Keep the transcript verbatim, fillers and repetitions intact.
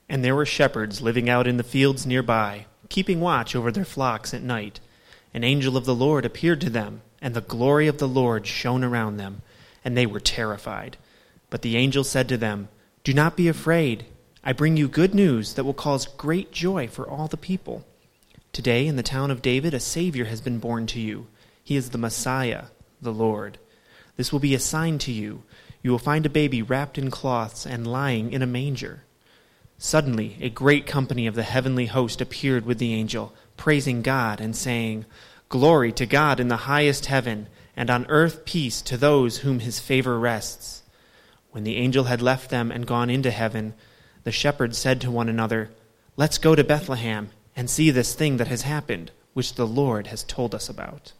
And there were shepherds living out in the fields nearby, keeping watch over their flocks at night. An angel of the Lord appeared to them, and the glory of the Lord shone around them, and they were terrified. But the angel said to them, "Do not be afraid. I bring you good news that will cause great joy for all the people. Today in the town of David a Savior has been born to you. He is the Messiah, the Lord. This will be a sign to you. You will find a baby wrapped in cloths and lying in a manger." Suddenly a great company of the heavenly host appeared with the angel, praising God and saying, "Glory to God in the highest heaven, and on earth peace to those whom his favor rests." When the angel had left them and gone into heaven, the shepherds said to one another, "Let's go to Bethlehem and see this thing that has happened, which the Lord has told us about."